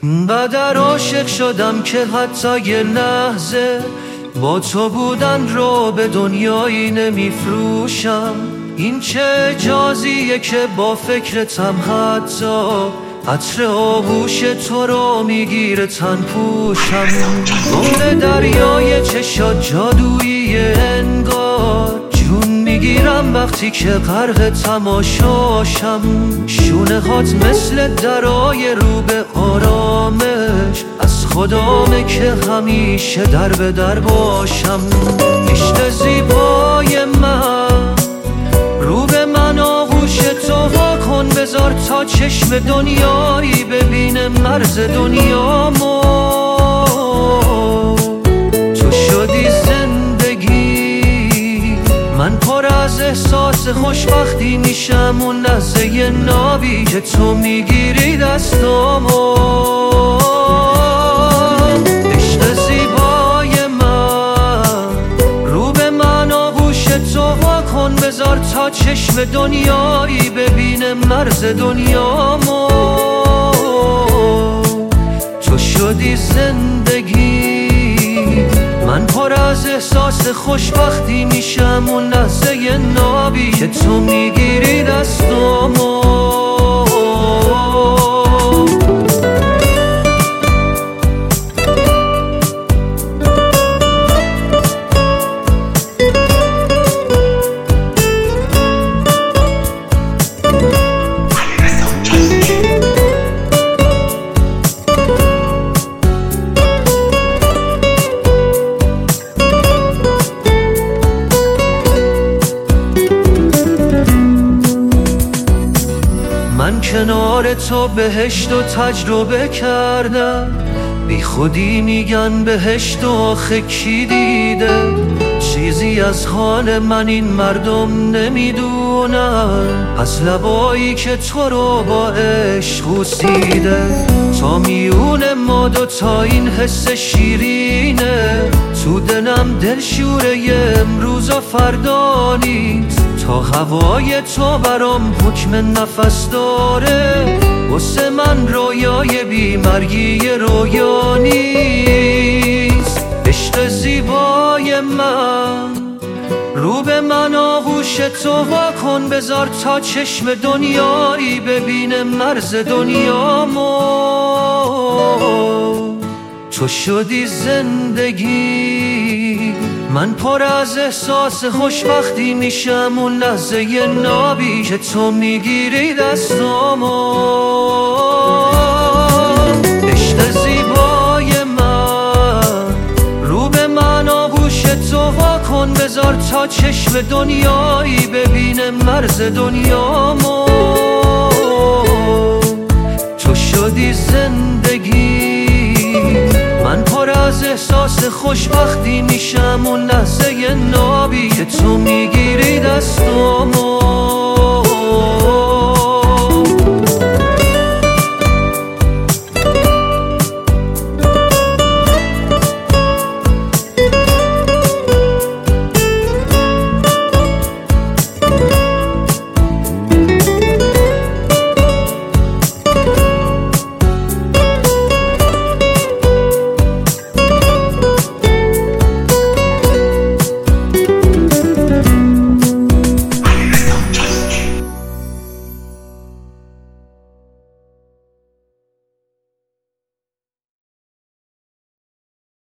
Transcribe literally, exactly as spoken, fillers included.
اینقدر عاشق شدم که حتی یه لحظه با تو بودن رو به دنیایی نمیفروشم. این چه اجازیه که با فکرتم حتی عطر آغوش تو رو میگیره تن پوشم. گم دریای چشات جادویی انگار، جون میگیرم وقتی که غرق تماشاشم. شونه هات مثل درای رو به آرامش، از خدامه که همیشه در به در باشم. عشق زیبای من، رو به من آغوش تو وا کن، بذار تا چشم دنیایی ببینه مرز دنیامو. تو شدی زندگی، من پر از احساس خوشبختی میشم اون لحظه نابی که تو میگیری دستامو. عشق زیبای من، رو به من آغوش تو وا کن، بذار تا چشم دنیایی ببینه مرز دنیامو. تو شدی زندگی، من پر از احساس خوشبختی میشم اون لحظه نابی که تو میگیری دستامو. من کنار تو بهشت و تجربه کردم، بی خودی میگن بهشت و آخه کی دیده. چیزی از حال من این مردم نمیدونن، از لبایی که تو رو با عشق بوسیده. تا میون ما دوتا این حس شیرینه، تو دلم دلشوره امروز و فردا نیست. تا هوای تو برام حکم نفس داره، واسه من رویای بیمرگی رویا نیست. عشق زیبای من، رو به من آغوش تو وا کن، بذار تا چشم دنیایی ببینه مرز دنیامو. تو شدی زندگی، من پر از احساس خوشبختی میشم اون لحظه نابی که تو میگیری دستامو. عشق زیبای من، رو به من آغوش تو وا کن، بذار تا چشم دنیایی ببینه مرز دنیامو. تو شدی زندگی، من پر از احساس خوشبختی